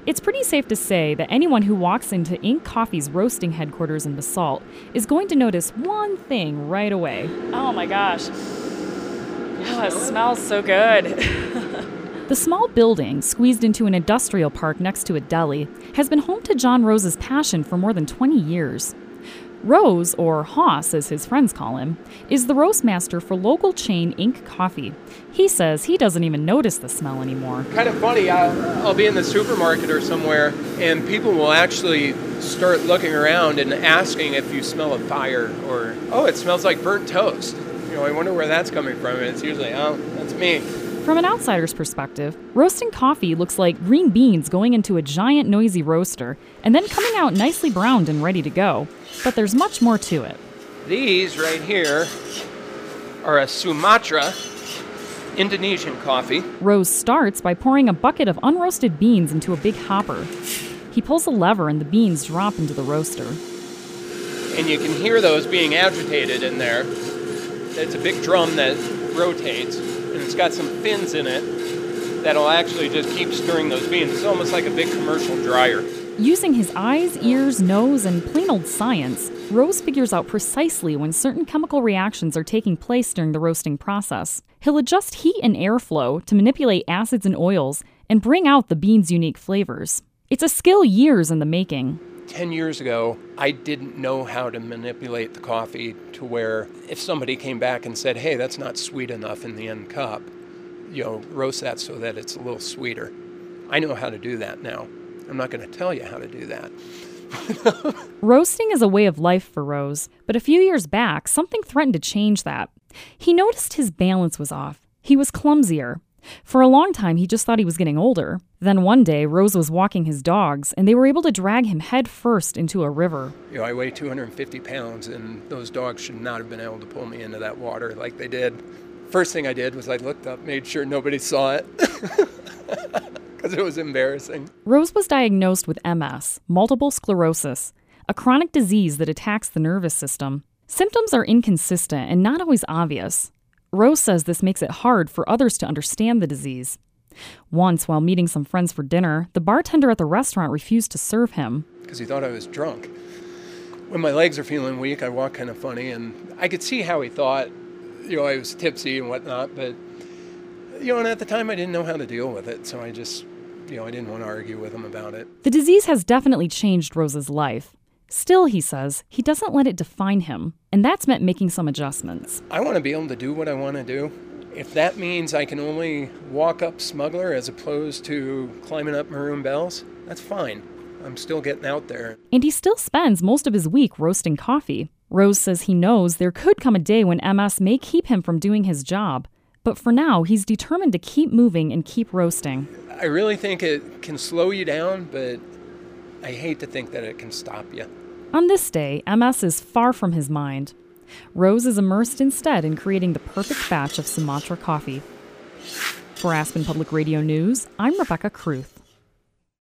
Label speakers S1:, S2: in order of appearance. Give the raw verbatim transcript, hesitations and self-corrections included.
S1: It's pretty safe to say that anyone who walks into Ink Coffee's roasting headquarters in Basalt is going to notice one thing right away.
S2: Oh my gosh. Oh, it smells so good.
S1: The small building, squeezed into an industrial park next to a deli, has been home to John Rose's passion for more than twenty years. Rose, or Hoss as his friends call him, is the roast master for local chain Ink Coffee. He says he doesn't even notice the smell anymore.
S3: Kind of funny, I'll, I'll be in the supermarket or somewhere, and people will actually start looking around and asking if you smell a fire, or, oh, it smells like burnt toast. You know, I wonder where that's coming from, and it's usually, oh, that's me.
S1: From an outsider's perspective, roasting coffee looks like green beans going into a giant noisy roaster and then coming out nicely browned and ready to go. But there's much more to it.
S3: These right here are a Sumatra Indonesian coffee.
S1: Rose starts by pouring a bucket of unroasted beans into a big hopper. He pulls a lever and the beans drop into the roaster.
S3: And you can hear those being agitated in there. It's a big drum that rotates, and it's got some fins in it that'll actually just keep stirring those beans. It's almost like a big commercial dryer.
S1: Using his eyes, ears, nose, and plain old science, Rose figures out precisely when certain chemical reactions are taking place during the roasting process. He'll adjust heat and airflow to manipulate acids and oils and bring out the beans' unique flavors. It's a skill years in the making.
S3: Ten years ago, I didn't know how to manipulate the coffee to where if somebody came back and said, hey, that's not sweet enough in the end cup, you know, roast that so that it's a little sweeter. I know how to do that now. I'm not going to tell you how to do that.
S1: Roasting is a way of life for Rose, but a few years back, something threatened to change that. He noticed his balance was off. He was clumsier. For a long time, he just thought he was getting older. Then one day, Rose was walking his dogs, and they were able to drag him head first into a river.
S3: You know, I weigh two hundred fifty pounds, and those dogs should not have been able to pull me into that water like they did. First thing I did was I looked up, made sure nobody saw it, because it was embarrassing.
S1: Rose was diagnosed with M S, multiple sclerosis, a chronic disease that attacks the nervous system. Symptoms are inconsistent and not always obvious. Rose says this makes it hard for others to understand the disease. Once, while meeting some friends for dinner, the bartender at the restaurant refused to serve him.
S3: Because he thought I was drunk. When my legs are feeling weak, I walk kind of funny, and I could see how he thought, you know, I was tipsy and whatnot, but, you know, and at the time I didn't know how to deal with it, so I just, you know, I didn't want to argue with him about it.
S1: The disease has definitely changed Rose's life. Still, he says, he doesn't let it define him, and that's meant making some adjustments.
S3: I want to be able to do what I want to do. If that means I can only walk up Smuggler as opposed to climbing up Maroon Bells, that's fine. I'm still getting out there.
S1: And he still spends most of his week roasting coffee. Rose says he knows there could come a day when M S may keep him from doing his job. But for now, he's determined to keep moving and keep roasting.
S3: I really think it can slow you down, but I hate to think that it can stop you.
S1: On this day, M S is far from his mind. Rose is immersed instead in creating the perfect batch of Sumatra coffee. For Aspen Public Radio News, I'm Rebecca Kruth.